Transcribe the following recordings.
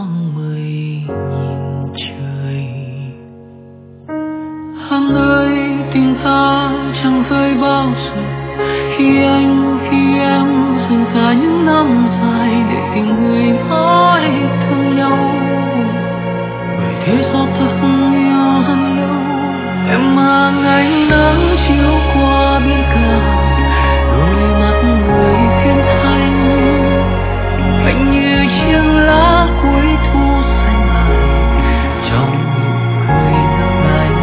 thoáng mây nhìn trời. Anh ơi tình ta chẳng rơi bao giờ, khi anh khi em dành cả những năm dài để tình người mãi thương nhau. Vậy thế sao ta không yêu hơn lâu, em mang ánh nắng chiếu qua biển cả, đôi mắt người thiên thanh. Anh như chiếc lá cuối thu xanh lại trong nụ cười ngập ngành.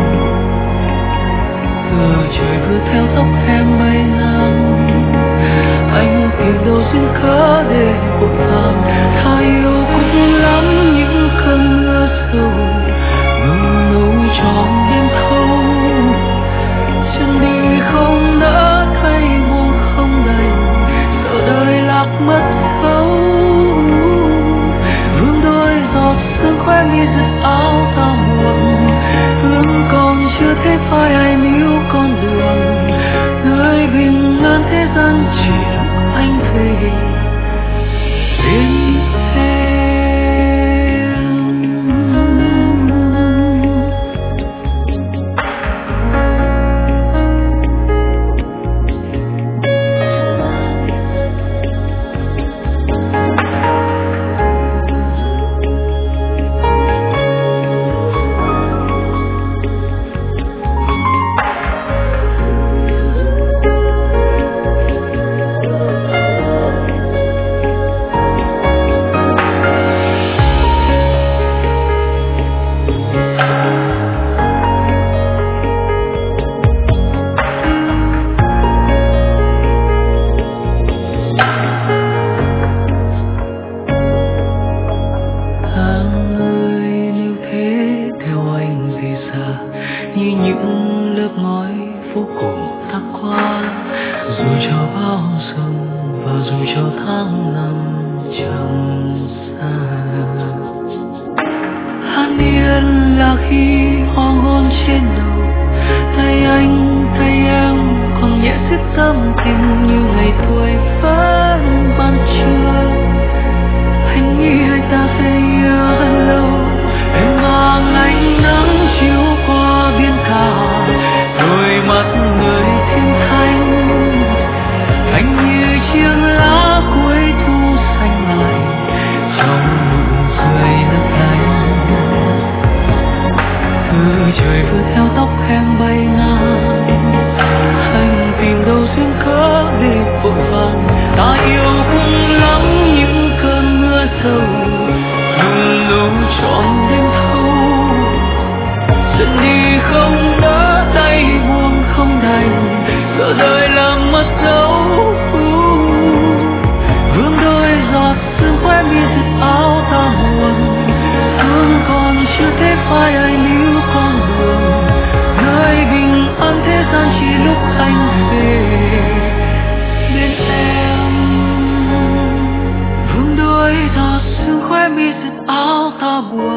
Trời vừa theo tóc em bay ngang, anh tìm đâu duyên cớ để vội vàng. Tha yêu cũng lắm những cơn mưa sầu, ngừng nấu trọn đêm thâu. Chân đi không nỡ thấy buông không đành, sợ đời lạc mất dấu. Vương đôi giọt sương khóe mi giật áo ta buồn, hương còn chưa thấy phai ai níu con đường. Nơi bình an thế gian chỉ lúc anh về bên em. Mi giật áo ta buồn.